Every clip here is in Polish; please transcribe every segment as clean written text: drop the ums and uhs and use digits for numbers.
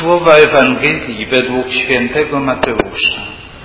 Słowa Ewangelii według świętego Mateusza.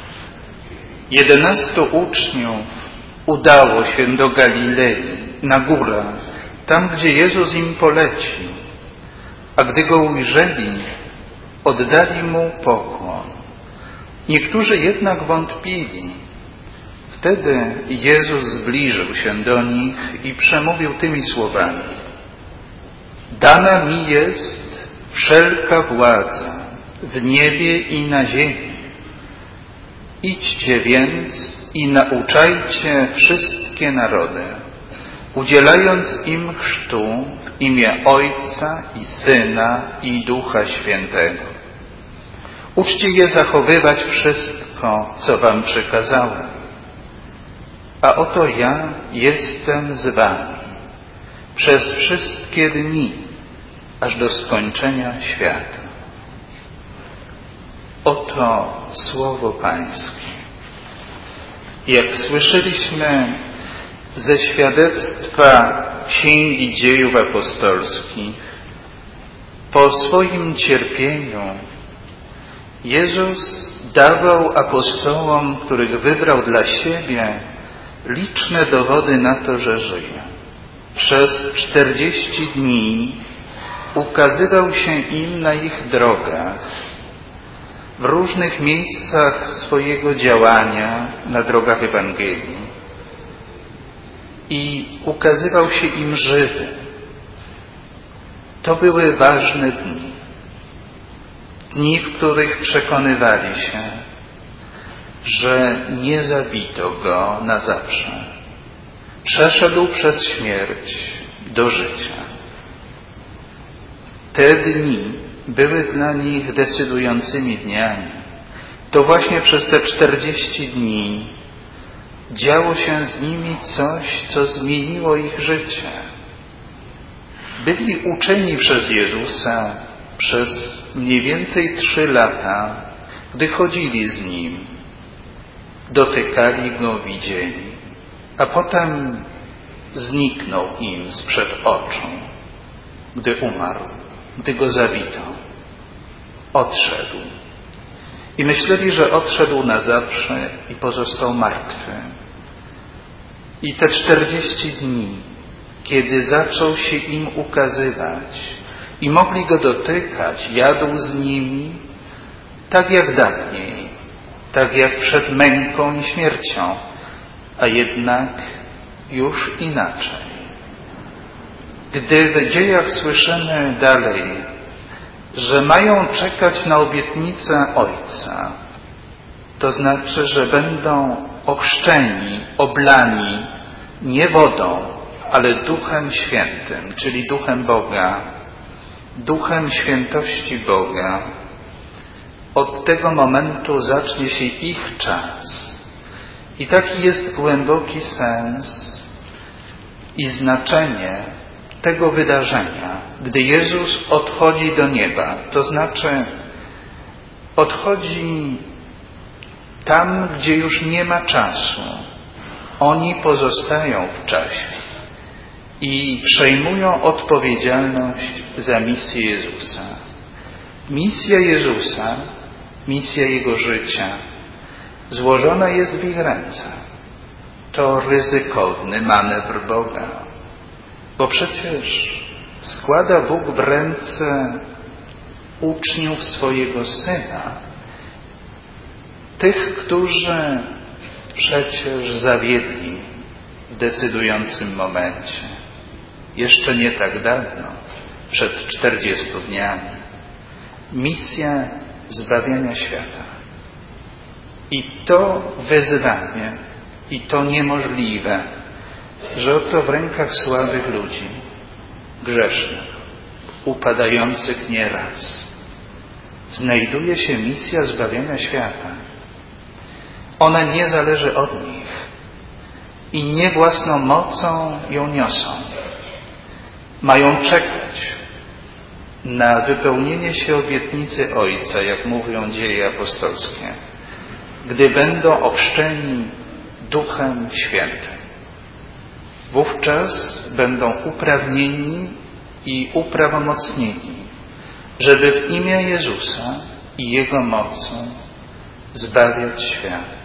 11 uczniów udało się do Galilei, na górę, tam gdzie Jezus im polecił, a gdy Go ujrzeli, oddali Mu pokłon. Niektórzy jednak wątpili. Wtedy Jezus zbliżył się do nich i przemówił tymi słowami: Dana mi jest wszelka władza w niebie i na ziemi. Idźcie więc i nauczajcie wszystkie narody, udzielając im chrztu w imię Ojca i Syna i Ducha Świętego. Uczcie je zachowywać wszystko, co wam przykazałem. A oto ja jestem z wami przez wszystkie dni, aż do skończenia świata. Oto Słowo Pańskie. Jak słyszeliśmy ze świadectwa Księgi Dziejów Apostolskich, po swoim cierpieniu Jezus dawał apostołom, których wybrał dla siebie, liczne dowody na to, że żyje. Przez 40 dni ukazywał się im na ich drogach, w różnych miejscach swojego działania na drogach Ewangelii i ukazywał się im żywy. To były ważne dni. Dni, w których przekonywali się, że nie zabito Go na zawsze. Przeszedł przez śmierć do życia. Te dni były dla nich decydującymi dniami. To właśnie przez te 40 dni działo się z nimi coś, co zmieniło ich życie. Byli uczeni przez Jezusa przez mniej więcej 3 lata, gdy chodzili z Nim, dotykali Go, widzieli, a potem zniknął im sprzed oczu, gdy umarł, gdy Go zabito. Odszedł. I myśleli, że odszedł na zawsze i pozostał martwy. I te 40 dni, kiedy zaczął się im ukazywać i mogli Go dotykać, jadł z nimi, tak jak dawniej, tak jak przed męką i śmiercią, a jednak już inaczej. Gdy w dziejach słyszymy dalej, że mają czekać na obietnicę Ojca, to znaczy, że będą ochrzczeni, oblani nie wodą, ale Duchem Świętym, czyli Duchem Boga, Duchem świętości Boga. Od tego momentu zacznie się ich czas. I taki jest głęboki sens i znaczenie tego wydarzenia, gdy Jezus odchodzi do nieba. To znaczy odchodzi tam, gdzie już nie ma czasu. Oni pozostają w czasie i przejmują odpowiedzialność za misję Jezusa. Misja Jezusa, misja Jego życia złożona jest w ich ręce. To ryzykowny manewr Boga, bo przecież składa Bóg w ręce uczniów swojego Syna, tych, którzy przecież zawiedli w decydującym momencie. Jeszcze nie tak dawno, przed 40 dniami. Misja zbawiania świata. I to wyzwanie, i to niemożliwe, że oto w rękach słabych ludzi, grzesznych, upadających nieraz, znajduje się misja zbawiania świata. Ona nie zależy od nich i nie własną mocą ją niosą. Mają czekać na wypełnienie się obietnicy Ojca, jak mówią dzieje apostolskie, gdy będą ochrzczeni Duchem Świętym. Wówczas będą uprawnieni i uprawomocnieni żeby w imię Jezusa i Jego mocą zbawiać świat.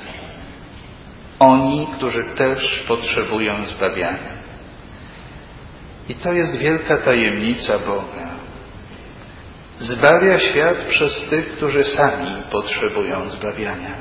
Oni, którzy też potrzebują zbawiania. I to jest wielka tajemnica Boga. Zbawia świat przez tych, którzy sami potrzebują zbawiania.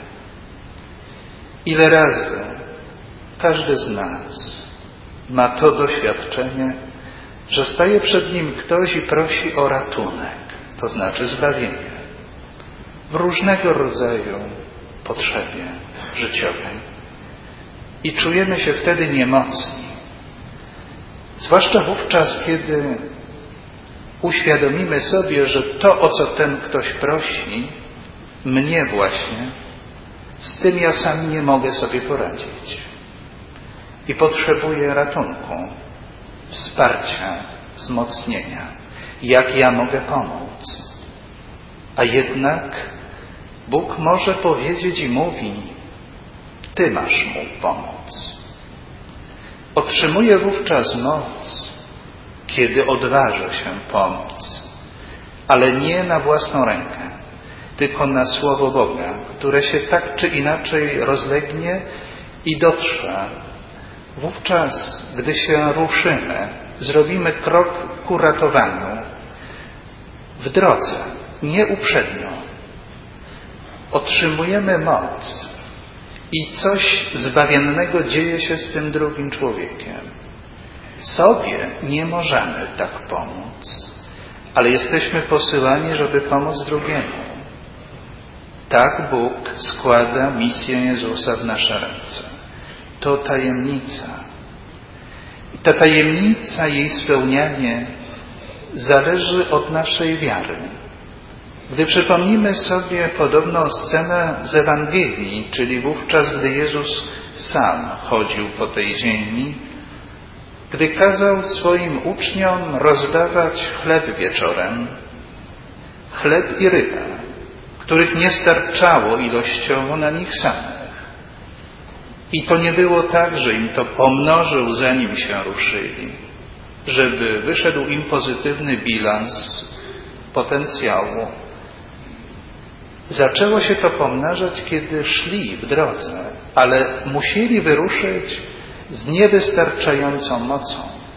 Ile razy każdy z nas ma to doświadczenie, że staje przed nim ktoś i prosi o ratunek, to znaczy zbawienie, w różnego rodzaju potrzebie życiowej. I czujemy się wtedy niemocni. Zwłaszcza wówczas, kiedy uświadomimy sobie, że to, o co ten ktoś prosi, mnie właśnie, z tym ja sam nie mogę sobie poradzić. I potrzebuję ratunku, wsparcia, wzmocnienia. Jak ja mogę pomóc? A jednak Bóg może powiedzieć i mówi: Ty masz mu pomóc. Otrzymuję wówczas moc, kiedy odważę się pomóc, ale nie na własną rękę, tylko na Słowo Boga, które się tak czy inaczej rozlegnie i dotrze. Wówczas, gdy się ruszymy, zrobimy krok ku ratowaniu w drodze, nie uprzednio. Otrzymujemy moc i coś zbawiennego dzieje się z tym drugim człowiekiem. Sobie nie możemy tak pomóc, ale jesteśmy posyłani, żeby pomóc drugiemu. Tak Bóg składa misję Jezusa w nasze ręce. To tajemnica. I ta tajemnica, jej spełnianie zależy od naszej wiary. Gdy przypomnimy sobie podobną scenę z Ewangelii, czyli wówczas, gdy Jezus sam chodził po tej ziemi, gdy kazał swoim uczniom rozdawać chleb wieczorem, chleb i ryba, których nie starczało ilościowo na nich samych. I to nie było tak, że im to pomnożył, zanim się ruszyli, żeby wyszedł im pozytywny bilans potencjału. Zaczęło się to pomnażać, kiedy szli w drodze, ale musieli wyruszyć z niewystarczającą mocą,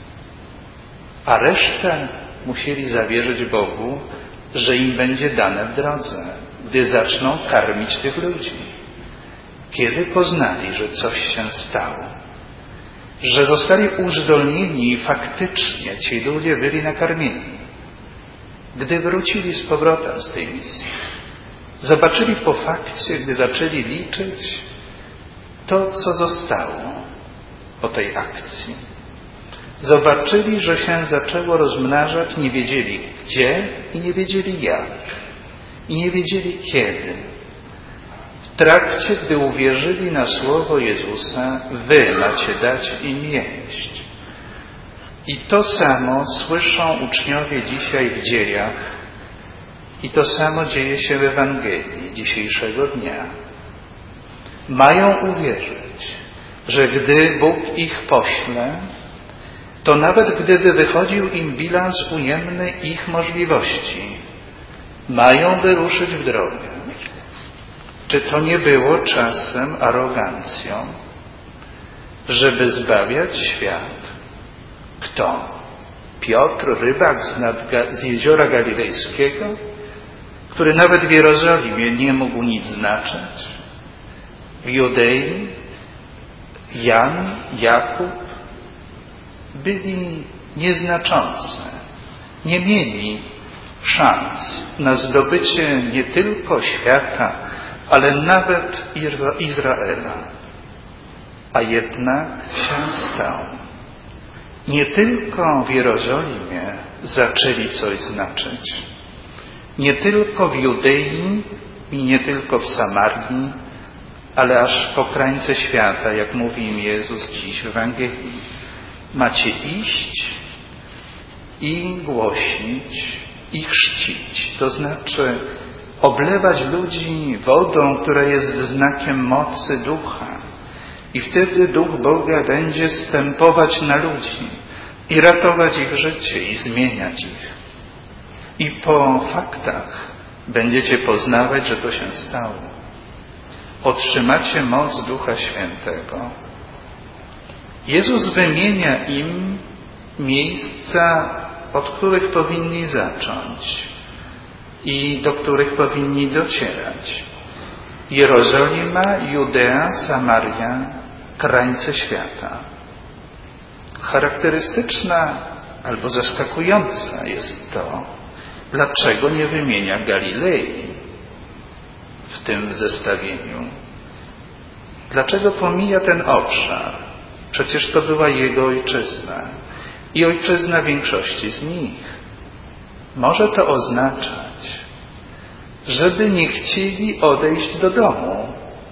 a resztę musieli zawierzyć Bogu, że im będzie dane w drodze, gdy zaczną karmić tych ludzi. Kiedy poznali, że coś się stało, że zostali uzdolnieni i faktycznie ci ludzie byli nakarmieni, gdy wrócili z powrotem z tej misji, zobaczyli po fakcie, gdy zaczęli liczyć to, co zostało po tej akcji. Zobaczyli, że się zaczęło rozmnażać, nie wiedzieli gdzie i nie wiedzieli jak. I nie wiedzieli kiedy. W trakcie, gdy uwierzyli na słowo Jezusa, wy macie dać im jeść. I to samo słyszą uczniowie dzisiaj w dziejach. I to samo dzieje się w Ewangelii dzisiejszego dnia. Mają uwierzyć, że gdy Bóg ich pośle, to nawet gdyby wychodził im bilans ujemny ich możliwości, mają wyruszyć w drogę. Czy to nie było czasem arogancją, żeby zbawiać świat? Kto? Piotr, rybak z jeziora galilejskiego, który nawet w Jerozolimie nie mógł nic znaczyć? W Judei Jan, Jakub byli nieznaczący, nie mieli szans na zdobycie nie tylko świata, ale nawet Izraela. A jednak się stało. Nie tylko w Jerozolimie zaczęli coś znaczyć. Nie tylko w Judei i nie tylko w Samarii, ale aż po krańce świata, jak mówi im Jezus dziś w Ewangelii. Macie iść i głosić i chrzcić. To znaczy oblewać ludzi wodą, która jest znakiem mocy Ducha. I wtedy Duch Boga będzie zstępować na ludzi i ratować ich życie i zmieniać ich. I po faktach będziecie poznawać, że to się stało. Otrzymacie moc Ducha Świętego. Jezus wymienia im miejsca, od których powinni zacząć i do których powinni docierać. Jerozolima, Judea, Samaria, krańce świata. Charakterystyczna albo zaskakująca jest to, dlaczego nie wymienia Galilei w tym zestawieniu. Dlaczego pomija ten obszar? Przecież to była jego ojczyzna i ojczyzna większości z nich. Może to oznaczać, żeby nie chcieli odejść do domu,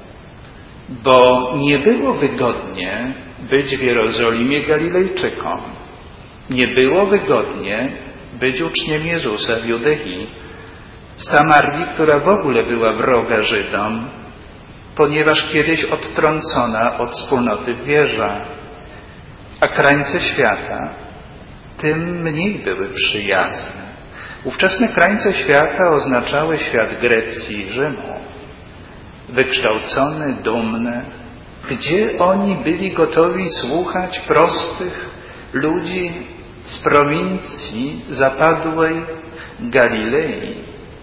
bo nie było wygodnie być w Jerozolimie Galilejczykom. Nie było wygodnie być uczniem Jezusa w Judei, w Samarii, która w ogóle była wroga Żydom, ponieważ kiedyś odtrącona od wspólnoty w wierze, a krańce świata tym mniej były przyjazne. Ówczesne krańce świata oznaczały świat Grecji i Rzymu, wykształcony, dumny, gdzie oni byli gotowi słuchać prostych ludzi z prowincji zapadłej Galilei.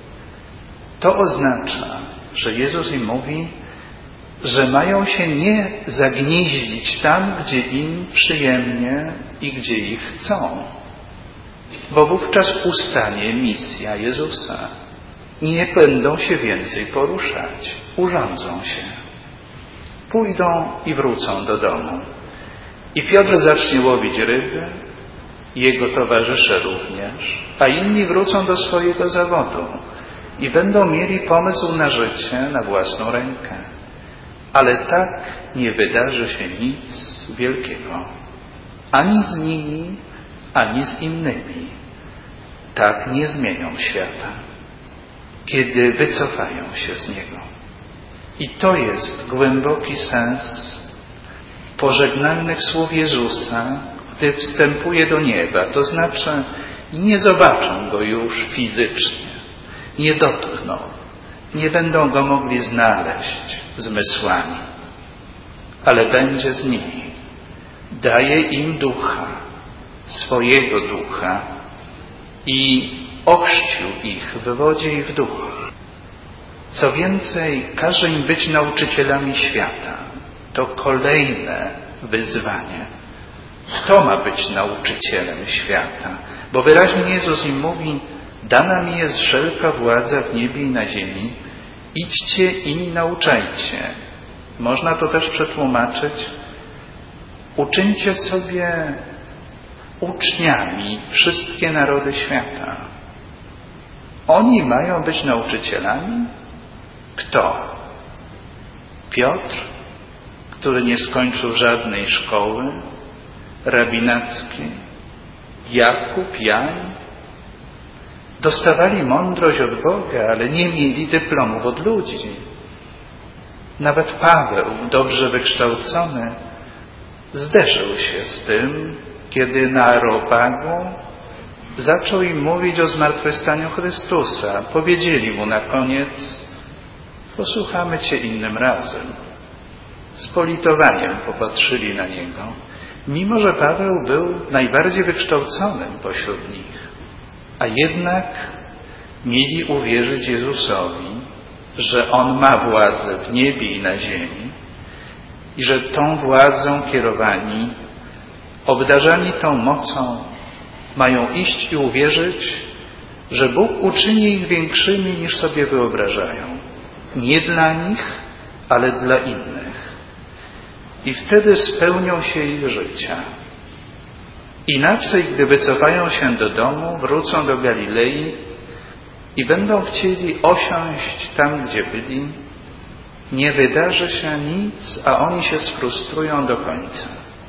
To oznacza, że Jezus im mówi, że mają się nie zagnieździć tam, gdzie im przyjemnie i gdzie ich chcą, bo wówczas ustanie misja Jezusa. Nie będą się więcej poruszać, urządzą się. Pójdą i wrócą do domu. I Piotr zacznie łowić ryby, jego towarzysze również, a inni wrócą do swojego zawodu i będą mieli pomysł na życie na własną rękę. Ale tak nie wydarzy się nic wielkiego. Ani z nimi, ani z innymi. Tak nie zmienią świata, kiedy wycofają się z niego. I to jest głęboki sens pożegnalnych słów Jezusa, gdy wstępuje do nieba. To znaczy, nie zobaczą Go już fizycznie, nie dotkną, nie będą Go mogli znaleźć zmysłami, ale będzie z nimi. Daje im ducha, swojego ducha i ochrzcił ich w wodzie i w duchu. Co więcej, każe im być nauczycielami świata. To kolejne wyzwanie. Kto ma być nauczycielem świata? Bo wyraźnie Jezus im mówi, dana mi jest wszelka władza w niebie i na ziemi. Idźcie i nauczajcie. Można to też przetłumaczyć. Uczyńcie sobie uczniami wszystkie narody świata. Oni mają być nauczycielami? Kto? Piotr, który nie skończył żadnej szkoły rabinackiej? Jakub, Jan? Dostawali mądrość od Boga, ale nie mieli dyplomów od ludzi. Nawet Paweł, dobrze wykształcony, zderzył się z tym, kiedy na Areopagu zaczął im mówić o zmartwychwstaniu Chrystusa. Powiedzieli mu na koniec, posłuchamy Cię innym razem. Z politowaniem popatrzyli na niego, mimo że Paweł był najbardziej wykształconym pośród nich. A jednak mieli uwierzyć Jezusowi, że On ma władzę w niebie i na ziemi i że tą władzą kierowani, obdarzani tą mocą, mają iść i uwierzyć, że Bóg uczyni ich większymi niż sobie wyobrażają. Nie dla nich, ale dla innych. I wtedy spełnią się ich życia. Inaczej, gdy wycofają się do domu, wrócą do Galilei i będą chcieli osiąść tam, gdzie byli, nie wydarzy się nic, a oni się sfrustrują do końca.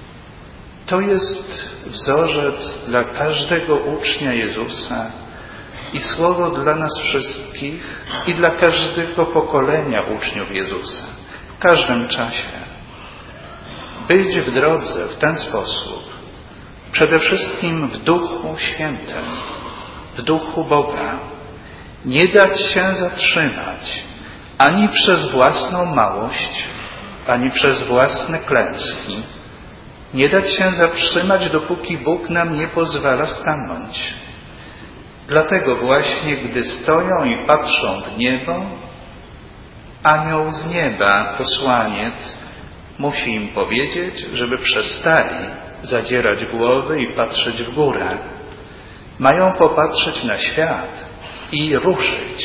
To jest wzorzec dla każdego ucznia Jezusa i słowo dla nas wszystkich i dla każdego pokolenia uczniów Jezusa. W każdym czasie. Być w drodze w ten sposób. Przede wszystkim w Duchu Świętym. w duchu Boga, nie dać się zatrzymać ani przez własną małość, ani przez własne klęski. Nie dać się zatrzymać, dopóki Bóg nam nie pozwala stanąć. Dlatego właśnie, gdy stoją i patrzą w niebo, anioł z nieba, posłaniec, musi im powiedzieć, żeby przestali zadzierać głowy i patrzeć w górę. Mają popatrzeć na świat i ruszyć.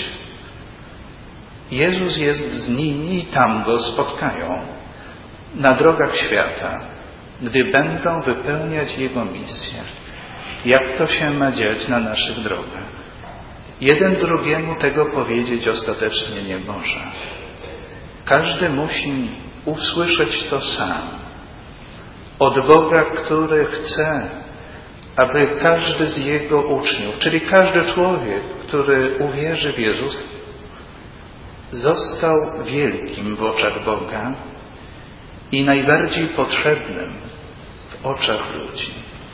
Jezus jest z nimi i tam Go spotkają, na drogach świata, gdy będą wypełniać Jego misję. Jak to się ma dziać na naszych drogach? Jeden drugiemu tego powiedzieć ostatecznie nie może. Każdy musi usłyszeć to sam. Od Boga, który chce, aby każdy z Jego uczniów, czyli każdy człowiek, który uwierzy w Jezusa, został wielkim w oczach Boga i najbardziej potrzebnym w oczach ludzi.